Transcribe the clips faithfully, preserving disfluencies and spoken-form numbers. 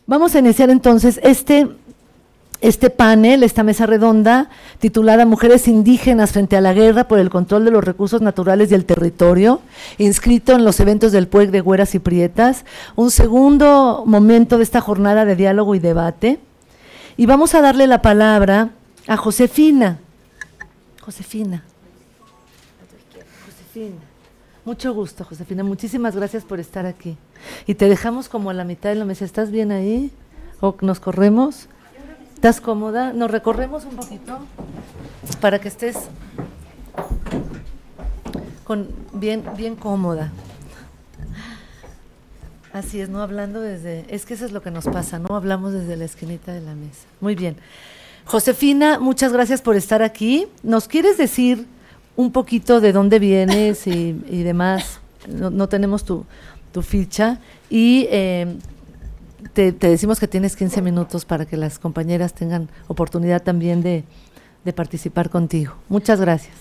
Vamos a iniciar entonces este, este panel, esta mesa redonda, titulada Mujeres indígenas frente a la guerra por el control de los recursos naturales y el territorio, inscrito en los eventos del P U E C de Güeras y Prietas, un segundo momento de esta jornada de diálogo y debate. Y vamos a darle la palabra a Josefina. Josefina. Josefina. Mucho gusto, Josefina. Muchísimas gracias por estar aquí. Y te dejamos como a la mitad de la mesa. ¿Estás bien ahí? ¿O nos corremos? ¿Estás cómoda? ¿Nos recorremos un poquito? Para que estés con bien, bien cómoda. Así es, no hablando desde… Es que eso es lo que nos pasa, ¿no? Hablamos desde la esquinita de la mesa. Muy bien. Josefina, muchas gracias por estar aquí. ¿Nos quieres decir un poquito de dónde vienes y, y demás? No, no tenemos tu, tu ficha. Y eh, te, te decimos que tienes quince minutos para que las compañeras tengan oportunidad también de, de participar contigo. Muchas gracias.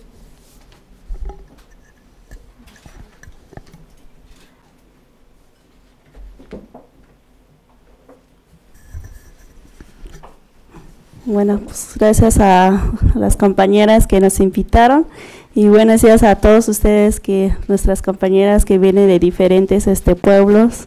Bueno, pues gracias a las compañeras que nos invitaron y buenos días a todos ustedes, que nuestras compañeras que vienen de diferentes este pueblos.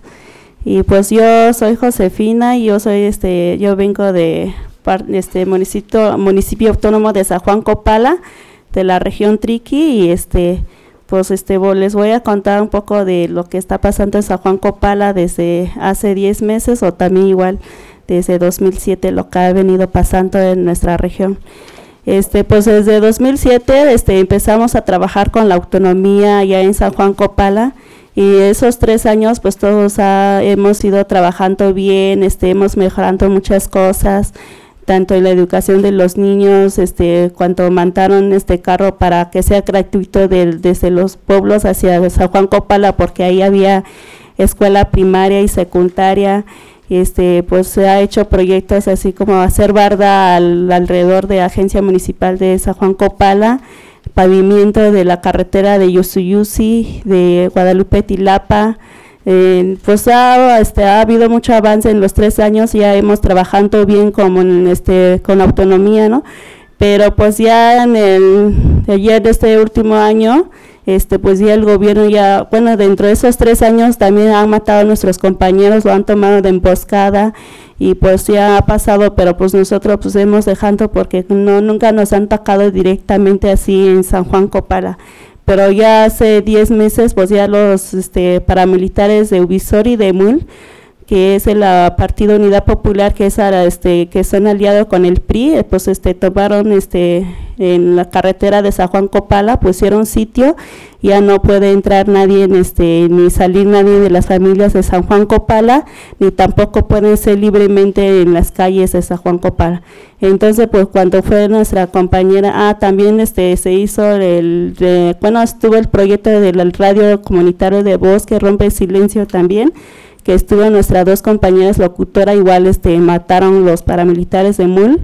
Y pues yo soy Josefina y yo soy este yo vengo de este municipio municipio autónomo de San Juan Copala, de la región Triqui, y este pues este les voy a contar un poco de lo que está pasando en San Juan Copala desde hace diez meses o también igual desde dos mil siete, lo que ha venido pasando en nuestra región. Este, pues desde dos mil siete este, empezamos a trabajar con la autonomía ya en San Juan Copala, y esos tres años pues todos ha, hemos ido trabajando bien, este, hemos mejorando muchas cosas, tanto en la educación de los niños, este, cuando mandaron este carro para que sea gratuito de, desde los pueblos hacia San Juan Copala, porque ahí había escuela primaria y secundaria. Este, pues se ha hecho proyectos así como hacer barda al, alrededor de la Agencia Municipal de San Juan Copala, pavimento de la carretera de Yusuyusi, de Guadalupe Tilapa. Eh, pues ha, este, ha habido mucho avance en los tres años, ya hemos trabajado bien como en este, con autonomía, ¿no? Pero pues ya en el, ayer de este último año, este pues ya el gobierno ya, bueno, dentro de esos tres años también han matado a nuestros compañeros, lo han tomado de emboscada y pues ya ha pasado, pero pues nosotros pues hemos dejado porque no nunca nos han tocado directamente así en San Juan Copala. Pero ya hace diez meses pues ya los este paramilitares de Uvisor y de E M U L, que es el uh, Partido Unidad Popular, que es uh, este que son aliados con el P R I, pues este tomaron este en la carretera de San Juan Copala, pusieron sitio, ya no puede entrar nadie en este ni salir nadie de las familias de San Juan Copala, ni tampoco pueden ser libremente en las calles de San Juan Copala. Entonces pues cuando fue nuestra compañera, ah también este se hizo el de, bueno estuvo el proyecto del radio comunitario de voz que rompe el silencio también, que estuvo nuestras dos compañeras locutoras, igual este mataron los paramilitares de E M U L,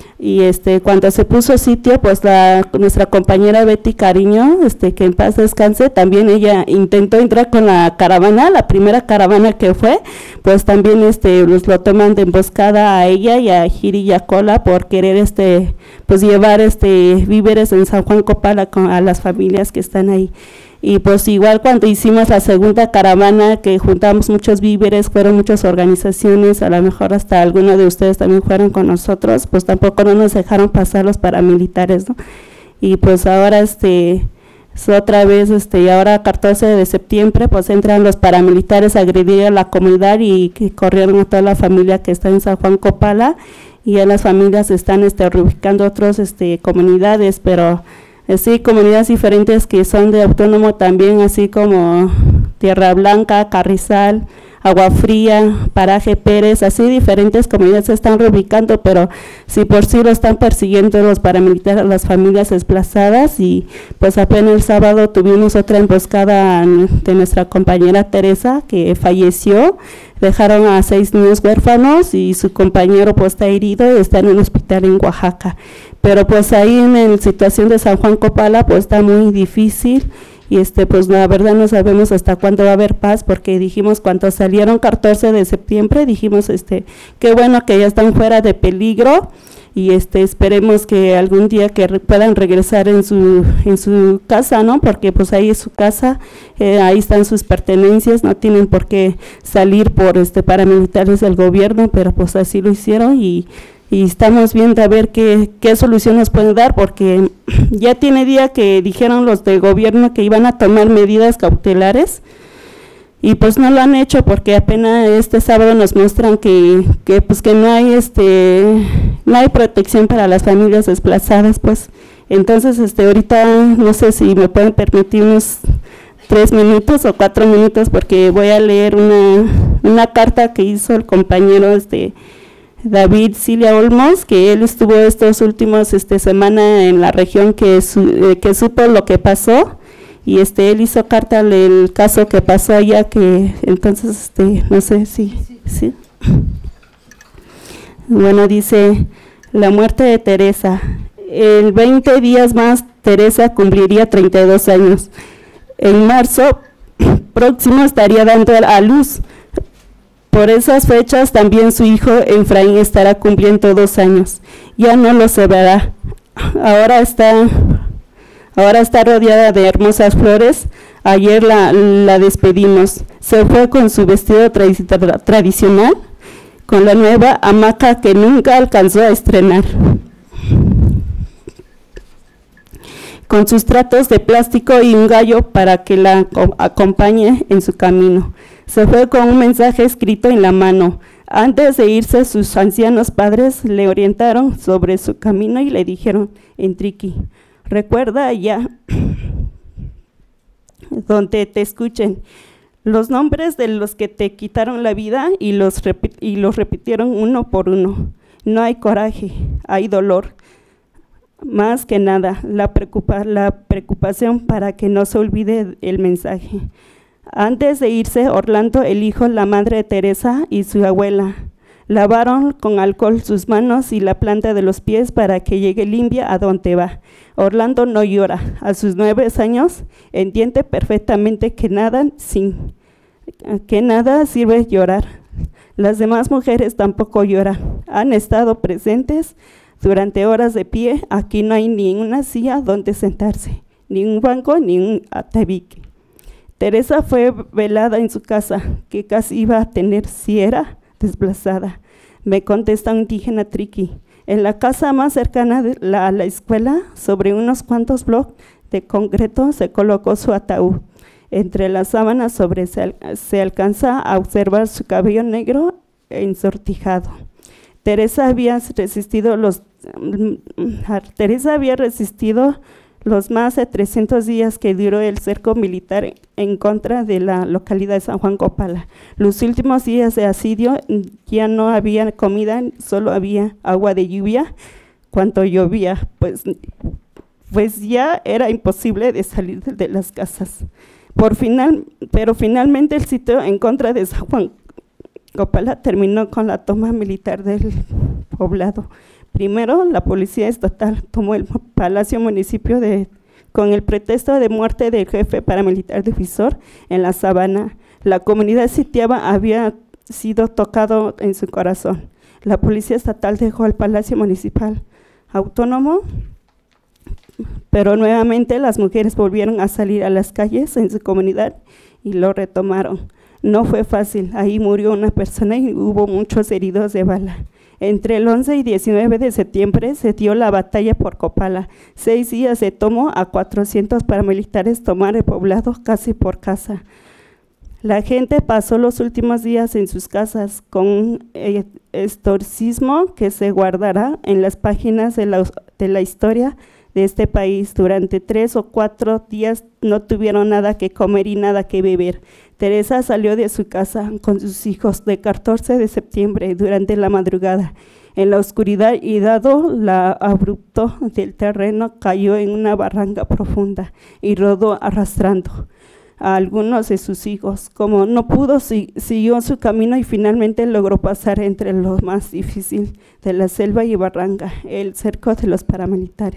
y este cuando se puso sitio pues la nuestra compañera Betty Cariño, este que en paz descanse, también ella intentó entrar con la caravana, la primera caravana que fue, pues también este los lo toman de emboscada a ella y a Giri Yacola por querer este pues llevar este víveres en San Juan Copala con, a las familias que están ahí. Y pues igual cuando hicimos la segunda caravana, que juntamos muchos víveres, fueron muchas organizaciones, a lo mejor hasta algunos de ustedes también fueron con nosotros, pues tampoco no nos dejaron pasar los paramilitares, ¿no? Y pues ahora este otra vez este y ahora catorce de septiembre pues entran los paramilitares a agredir a la comunidad y que corrieron a toda la familia que está en San Juan Copala, y ya las familias están este reubicando otras este comunidades, pero sí, comunidades diferentes que son de autónomo también, así como Tierra Blanca, Carrizal, Agua Fría, Paraje Pérez, así diferentes comunidades se están reubicando, pero si por sí lo están persiguiendo los paramilitares, las familias desplazadas. Y pues apenas el sábado tuvimos otra emboscada de nuestra compañera Teresa, que falleció, dejaron a seis niños huérfanos y su compañero pues está herido y está en un hospital en Oaxaca. Pero pues ahí en la situación de San Juan Copala pues está muy difícil, y este pues la verdad no sabemos hasta cuándo va a haber paz, porque dijimos cuando salieron catorce de septiembre, dijimos este qué bueno que ya están fuera de peligro, y este esperemos que algún día que re puedan regresar en su en su casa, ¿no? Porque pues ahí es su casa, eh, ahí están sus pertenencias, no tienen por qué salir por este paramilitares del gobierno, pero pues así lo hicieron, y, y estamos viendo a ver qué, qué solución nos pueden dar, porque ya tiene día que dijeron los del gobierno que iban a tomar medidas cautelares, y pues no lo han hecho, porque apenas este sábado nos muestran que, que pues que no hay este no hay protección para las familias desplazadas, pues. Entonces este ahorita no sé si me pueden permitir unos tres minutos o cuatro minutos, porque voy a leer una, una carta que hizo el compañero este David Cilia Olmos, que él estuvo estos últimos este semana en la región que, su, eh, que supo lo que pasó, y este él hizo carta del caso que pasó allá, que entonces este no sé si sí, sí. Bueno, dice: la muerte de Teresa. En veinte días más Teresa cumpliría treinta y dos años. En marzo próximo estaría dando a luz. Por esas fechas también su hijo Efraín estará cumpliendo dos años. Ya no lo se verá. Ahora está Ahora está rodeada de hermosas flores. Ayer la, la despedimos. Se fue con su vestido tra- tradicional, con la nueva hamaca que nunca alcanzó a estrenar, con sus tratos de plástico y un gallo para que la acompañe en su camino. Se fue con un mensaje escrito en la mano. Antes de irse, sus ancianos padres le orientaron sobre su camino y le dijeron en triqui: recuerda allá donde te escuchen los nombres de los que te quitaron la vida, y los, y los repitieron uno por uno. No hay coraje, hay dolor. Más que nada, la, preocupa, la preocupación para que no se olvide el mensaje. Antes de irse, Orlando, el hijo, la madre de Teresa y su abuela lavaron con alcohol sus manos y la planta de los pies para que llegue limpia a donde va. Orlando no llora. A sus nueve años entiende perfectamente que nada, sin, que nada sirve llorar. Las demás mujeres tampoco lloran. Han estado presentes durante horas de pie. Aquí no hay ni una silla donde sentarse, ni un banco, ni un tabique. Teresa fue velada en su casa, que casi iba a tener si era desplazada. Me contesta un indígena triqui. En la casa más cercana de la, a la escuela, sobre unos cuantos bloques de concreto, se colocó su ataúd. Entre las sábanas sobre se, se alcanza a observar su cabello negro ensortijado. Teresa había resistido los Teresa había resistido los más de trescientos días que duró el cerco militar en contra de la localidad de San Juan Copala. Los últimos días de asedio ya no había comida, solo había agua de lluvia cuando llovía, pues, pues ya era imposible de salir de las casas. Por final, pero finalmente el sitio en contra de San Juan Copala terminó con la toma militar del poblado. Primero, la policía estatal tomó el Palacio Municipio de, con el pretexto de muerte del jefe paramilitar divisor en la Sabana. La comunidad sitiada había sido tocado en su corazón. La policía estatal dejó el Palacio Municipal autónomo, pero nuevamente las mujeres volvieron a salir a las calles en su comunidad y lo retomaron. No fue fácil, ahí murió una persona y hubo muchos heridos de bala. Entre el once y diecinueve de septiembre se dio la batalla por Copala. Seis días se tomó a cuatrocientos paramilitares tomar el poblado casi por casa. La gente pasó los últimos días en sus casas con un exorcismo que se guardará en las páginas de la, de la historia de este país. Durante tres o cuatro días no tuvieron nada que comer y nada que beber. Teresa salió de su casa con sus hijos de catorce de septiembre durante la madrugada. En la oscuridad y dado la abrupto del terreno, cayó en una barranca profunda y rodó arrastrando a algunos de sus hijos. Como no pudo, siguió su camino y finalmente logró pasar entre lo más difícil de la selva y barranca, el cerco de los paramilitares.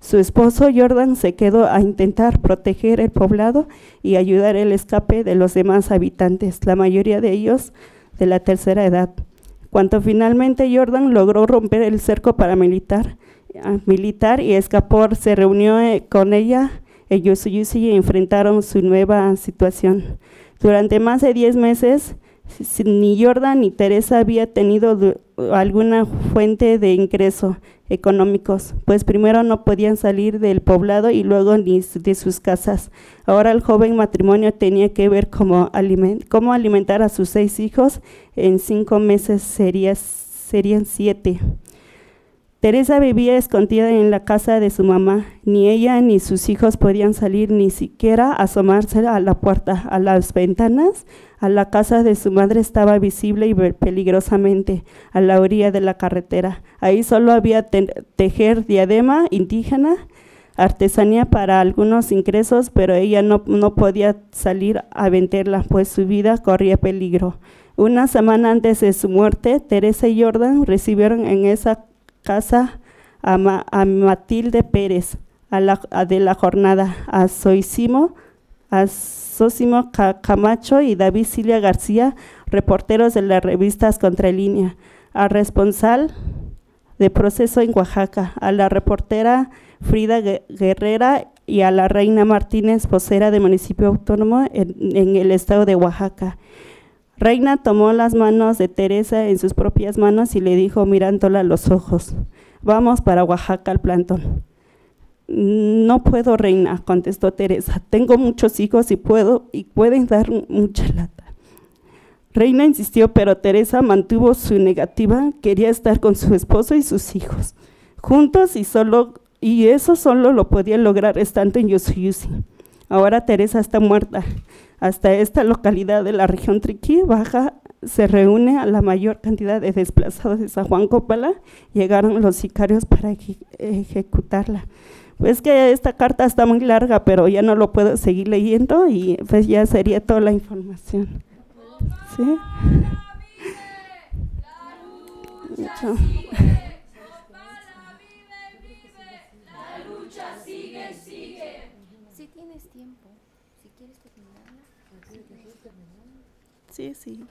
Su esposo Jordan se quedó a intentar proteger el poblado y ayudar el escape de los demás habitantes, la mayoría de ellos de la tercera edad. Cuando finalmente Jordan logró romper el cerco paramilitar militar y escapó, se reunió con ella en Yusuyusi y enfrentaron su nueva situación. Durante más de diez meses, ni Jordan ni Teresa había tenido alguna fuente de ingreso económicos, pues primero no podían salir del poblado y luego ni de sus casas. Ahora el joven matrimonio tenía que ver cómo, aliment cómo alimentar a sus seis hijos. En cinco meses sería, serían siete. Teresa vivía escondida en la casa de su mamá. Ni ella ni sus hijos podían salir, ni siquiera asomarse a la puerta. A las ventanas, a la casa de su madre estaba visible y peligrosamente a la orilla de la carretera. Ahí solo había te tejer diadema indígena, artesanía para algunos ingresos, pero ella no, no podía salir a venderla, pues su vida corría peligro. Una semana antes de su muerte, Teresa y Jordan recibieron en esa casa a, Ma, a Matilde Pérez a la, a de la jornada, a Soisimo, a Sosimo Camacho y David Silvia García, reporteros de las revistas Contralínea, a responsable de proceso en Oaxaca, a la reportera Frida Guerrera y a la Reina Martínez, vocera del municipio autónomo en, en el estado de Oaxaca. Reina tomó las manos de Teresa en sus propias manos y le dijo mirándola a los ojos: vamos para Oaxaca al plantón. No puedo, Reina, contestó Teresa, tengo muchos hijos y puedo y pueden dar mucha lata. Reina insistió, pero Teresa mantuvo su negativa, quería estar con su esposo y sus hijos, juntos y solo, y eso solo lo podía lograr estando en Yusuyusi. Ahora Teresa está muerta. Hasta esta localidad de la región Triqui Baja se reúne a la mayor cantidad de desplazados de San Juan Copala. Llegaron los sicarios para eje ejecutarla. Pues que esta carta está muy larga, pero ya no lo puedo seguir leyendo y pues ya sería toda la información. ¿Sí? Mucho. Sí, sí.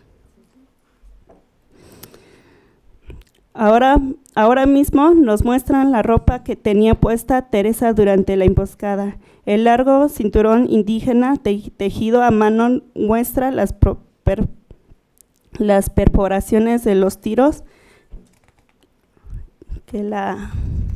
Ahora, ahora mismo nos muestran la ropa que tenía puesta Teresa durante la emboscada. El largo cinturón indígena te, tejido a mano muestra las, pro, per, las perforaciones de los tiros que la,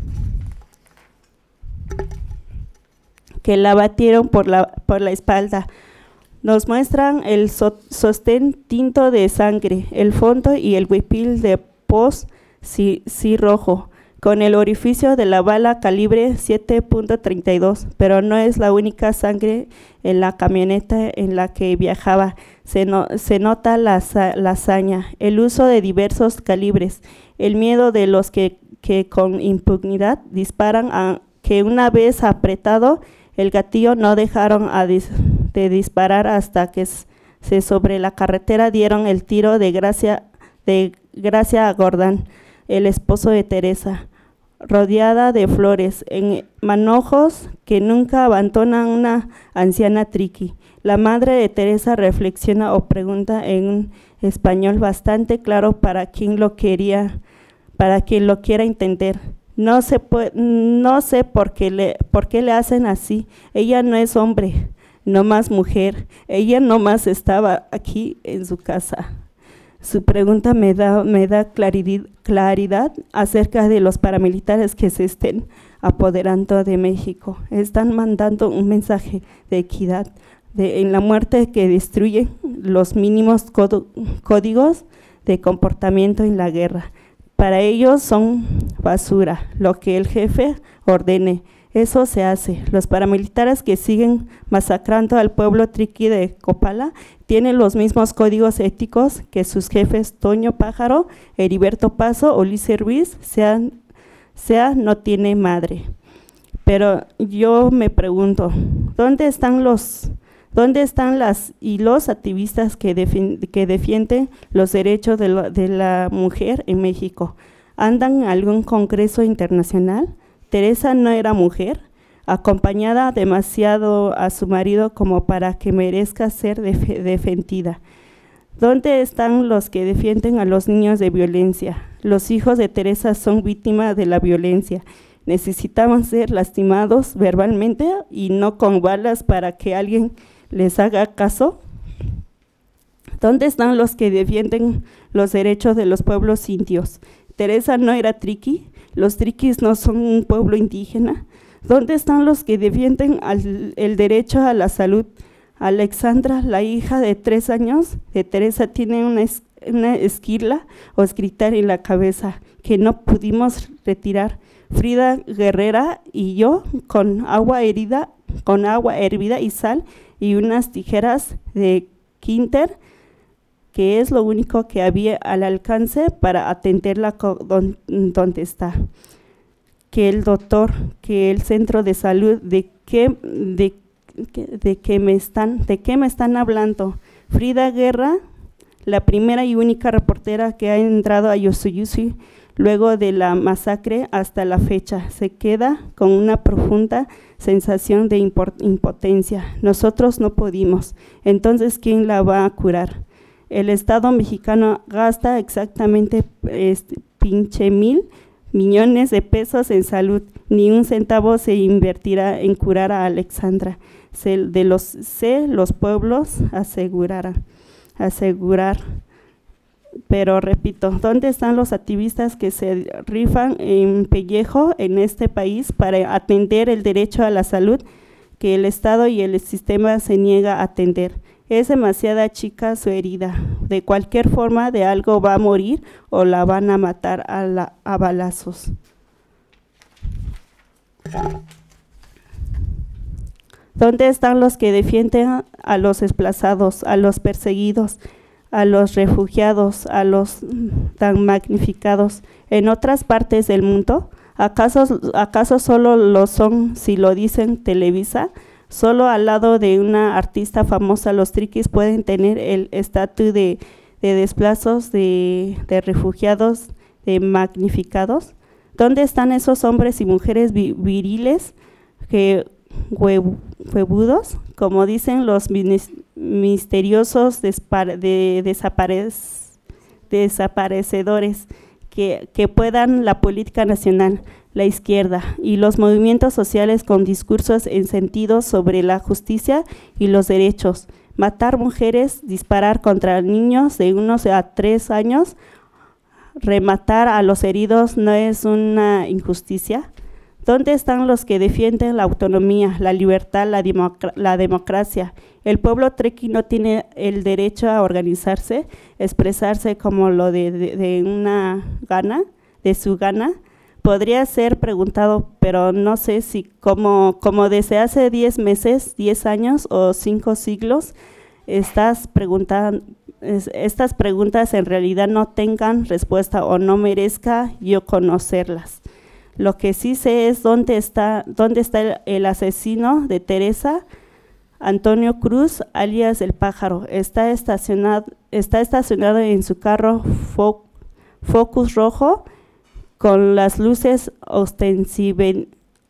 que la batieron por la, por la espalda. Nos muestran el so, sostén tinto de sangre, el fondo y el huipil de pos sí, sí rojo, con el orificio de la bala calibre siete punto treinta y dos, pero no es la única sangre en la camioneta en la que viajaba. Se, no, se nota la, la hazaña, el uso de diversos calibres, el miedo de los que, que con impunidad disparan, a, que una vez apretado el gatillo no dejaron a dis, de disparar hasta que se sobre la carretera dieron el tiro de Gracia, de Gracia a Gordán, el esposo de Teresa, rodeada de flores, en manojos que nunca abandonan una anciana triqui. La madre de Teresa reflexiona o pregunta en un español bastante claro para quien lo quería, para quien lo quiera entender. No, se puede, no sé por qué, le, por qué le hacen así, ella no es hombre, no más mujer, ella no más estaba aquí en su casa. Su pregunta me da, me da claridad, claridad acerca de los paramilitares que se estén apoderando de México. Están mandando un mensaje de equidad, de, en la muerte que destruye los mínimos códigos de comportamiento en la guerra. Para ellos son basura, lo que el jefe ordene, eso se hace. Los paramilitares que siguen masacrando al pueblo triqui de Copala tienen los mismos códigos éticos que sus jefes Toño Pájaro, Heriberto Paso o Luis Ruiz, sean, sea no tiene madre. Pero yo me pregunto, ¿dónde están los, dónde están las y los activistas que, defi que defienden los derechos de, lo, de la mujer en México? ¿Andan en algún congreso internacional? Teresa no era mujer, acompañada demasiado a su marido como para que merezca ser def- defendida. ¿Dónde están los que defienden a los niños de violencia? Los hijos de Teresa son víctimas de la violencia. Necesitaban ser lastimados verbalmente y no con balas para que alguien les haga caso. ¿Dónde están los que defienden los derechos de los pueblos indios? Teresa no era triqui, los triquis no son un pueblo indígena. ¿Dónde están los que defienden al, el derecho a la salud? Alexandra, la hija de tres años de Teresa, tiene una, es, una esquila o escritar en la cabeza que no pudimos retirar. Frida Guerrera y yo, con agua herida, con agua hervida y sal y unas tijeras de Quinter, que es lo único que había al alcance para atenderla don, donde está. Que el doctor, que el centro de salud, de qué, de, de qué me están, de qué me están hablando. Frida Guerra, la primera y única reportera que ha entrado a Yosoyusi luego de la masacre hasta la fecha, se queda con una profunda sensación de impotencia. Nosotros no pudimos, entonces ¿quién la va a curar? El Estado mexicano gasta exactamente este, pinche mil millones de pesos en salud, ni un centavo se invertirá en curar a Alexandra. Se, de los, se los pueblos asegurarán, asegurar. Pero repito, ¿dónde están los activistas que se rifan en pellejo en este país para atender el derecho a la salud que el Estado y el sistema se niega a atender? Es demasiada chica su herida. De cualquier forma, de algo va a morir o la van a matar a, la, a balazos. ¿Dónde están los que defienden a los desplazados, a los perseguidos, a los refugiados, a los tan magnificados en otras partes del mundo? ¿Acaso, acaso solo lo son si lo dicen Televisa? Solo al lado de una artista famosa los triquis pueden tener el estatus de, de desplazos, de, de refugiados, de magnificados. ¿Dónde están esos hombres y mujeres vi, viriles, que, huevudos, como dicen los misteriosos despar, de, desaparec, desaparecedores, que, que puedan la política nacional, la izquierda y los movimientos sociales con discursos en sentido sobre la justicia y los derechos? Matar mujeres, disparar contra niños de unos a tres años, rematar a los heridos no es una injusticia. ¿Dónde están los que defienden la autonomía, la libertad, la, democr la democracia? El pueblo triqui no tiene el derecho a organizarse, expresarse como lo de, de, de una gana, de su gana. Podría ser preguntado, pero no sé si como, como desde hace diez meses, diez años o cinco siglos, estas, preguntas, estas preguntas en realidad no tengan respuesta o no merezca yo conocerlas. Lo que sí sé es dónde está, dónde está el, el asesino de Teresa, Antonio Cruz, alias El Pájaro. Está estacionado, está estacionado en su carro fo, Focus rojo, con las luces ostensiven,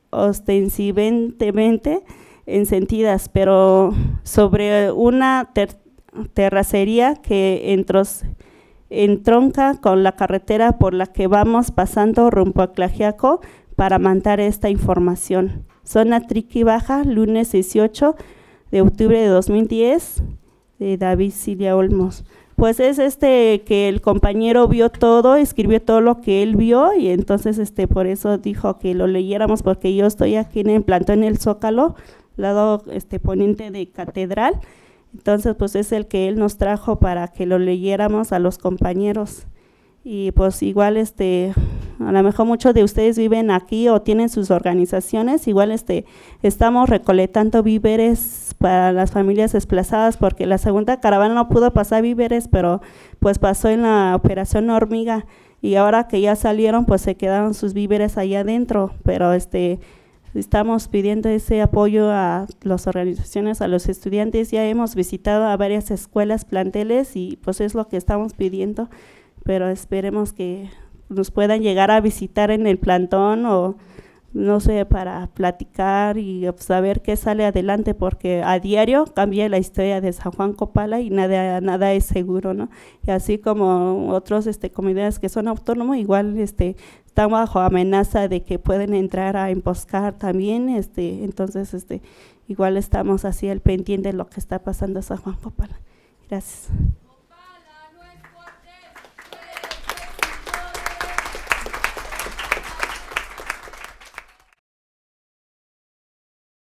ostensiblemente encendidas, pero sobre una ter, terracería que entros, entronca con la carretera por la que vamos pasando rumbo a Tlaxiaco para mandar esta información. Zona Triqui Baja, lunes dieciocho de octubre de dos mil diez, de David Cilia Olmos. Pues es este que el compañero vio todo, escribió todo lo que él vio y entonces este por eso dijo que lo leyéramos, porque yo estoy aquí en el plantón en el Zócalo, lado este poniente de Catedral. Entonces pues es el que él nos trajo para que lo leyéramos a los compañeros. Y pues igual este a lo mejor muchos de ustedes viven aquí o tienen sus organizaciones, igual este estamos recolectando víveres para las familias desplazadas, porque la segunda caravana no pudo pasar víveres, pero pues pasó en la operación Hormiga, y ahora que ya salieron pues se quedaron sus víveres allá adentro, pero este estamos pidiendo ese apoyo a las organizaciones, a los estudiantes. Ya hemos visitado a varias escuelas, planteles, y pues es lo que estamos pidiendo, pero esperemos que nos puedan llegar a visitar en el plantón o no sé, para platicar y saber qué sale adelante, porque a diario cambia la historia de San Juan Copala y nada, nada es seguro, ¿no? Y así como otros este, comunidades que son autónomos, igual este, están bajo amenaza de que pueden entrar a emboscar también, este, entonces este, igual estamos así al pendiente de lo que está pasando en San Juan Copala. Gracias.